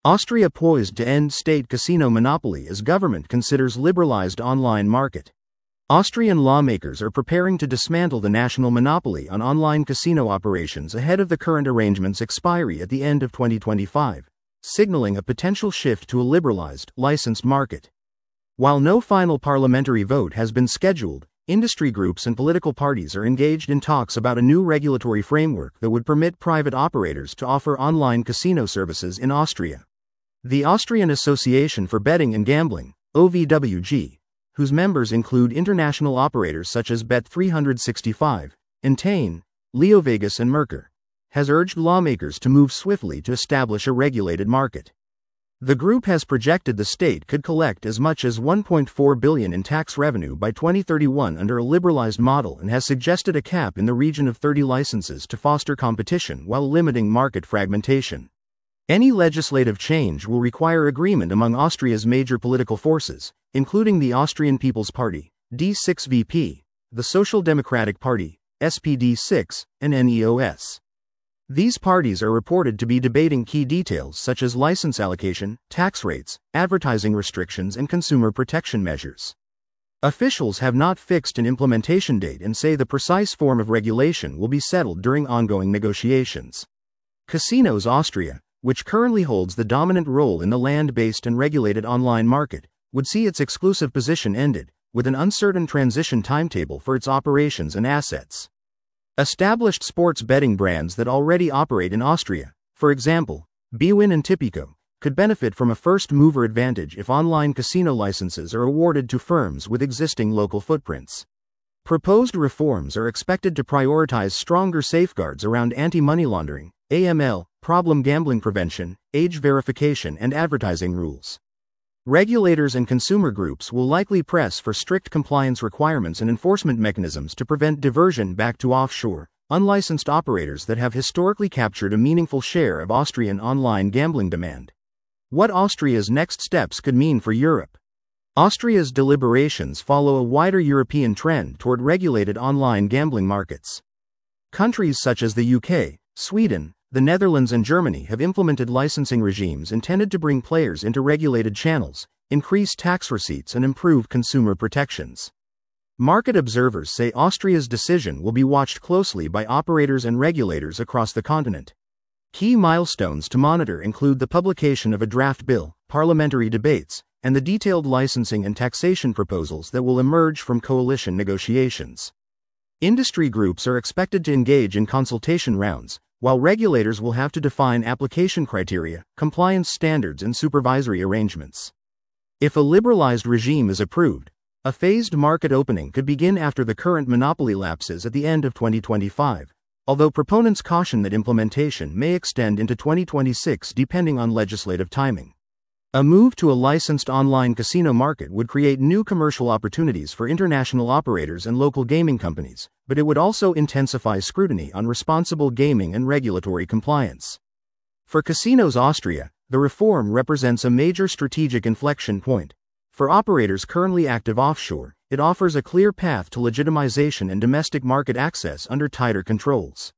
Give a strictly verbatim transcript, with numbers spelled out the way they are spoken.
Austria poised to end state casino monopoly as government considers liberalized online market. Austrian lawmakers are preparing to dismantle the national monopoly on online casino operations ahead of the current arrangement's expiry at the end of twenty twenty-five, signaling a potential shift to a liberalized, licensed market. While no final parliamentary vote has been scheduled, industry groups and political parties are engaged in talks about a new regulatory framework that would permit private operators to offer online casino services in Austria. The Austrian Association for Betting and Gambling, O V W G, whose members include international operators such as Bet three sixty-five, Entain, LeoVegas and Merkur, has urged lawmakers to move swiftly to establish a regulated market. The group has projected the state could collect as much as one point four billion dollars in tax revenue by twenty thirty-one under a liberalized model and has suggested a cap in the region of thirty licenses to foster competition while limiting market fragmentation. Any legislative change will require agreement among Austria's major political forces, including the Austrian People's Party, D six V P, the Social Democratic Party, S P D six, and N E O S. These parties are reported to be debating key details such as license allocation, tax rates, advertising restrictions, and consumer protection measures. Officials have not fixed an implementation date and say the precise form of regulation will be settled during ongoing negotiations. Casinos Austria, which currently holds the dominant role in the land-based and regulated online market, would see its exclusive position ended, with an uncertain transition timetable for its operations and assets. Established sports betting brands that already operate in Austria, for example, bwin and Tipico, could benefit from a first-mover advantage if online casino licenses are awarded to firms with existing local footprints. Proposed reforms are expected to prioritize stronger safeguards around anti-money laundering, A M L, problem gambling prevention, age verification, and advertising rules. Regulators and consumer groups will likely press for strict compliance requirements and enforcement mechanisms to prevent diversion back to offshore, unlicensed operators that have historically captured a meaningful share of Austrian online gambling demand. What Austria's next steps could mean for Europe. Austria's deliberations follow a wider European trend toward regulated online gambling markets. Countries such as the U K, Sweden, the Netherlands and Germany have implemented licensing regimes intended to bring players into regulated channels, increase tax receipts and improve consumer protections. Market observers say Austria's decision will be watched closely by operators and regulators across the continent. Key milestones to monitor include the publication of a draft bill, parliamentary debates, and the detailed licensing and taxation proposals that will emerge from coalition negotiations. Industry groups are expected to engage in consultation rounds, while regulators will have to define application criteria, compliance standards, and supervisory arrangements. If a liberalized regime is approved, a phased market opening could begin after the current monopoly lapses at the end of twenty twenty-five, although proponents caution that implementation may extend into twenty twenty-six depending on legislative timing. A move to a licensed online casino market would create new commercial opportunities for international operators and local gaming companies, but it would also intensify scrutiny on responsible gaming and regulatory compliance. For Casinos Austria, the reform represents a major strategic inflection point. For operators currently active offshore, it offers a clear path to legitimization and domestic market access under tighter controls.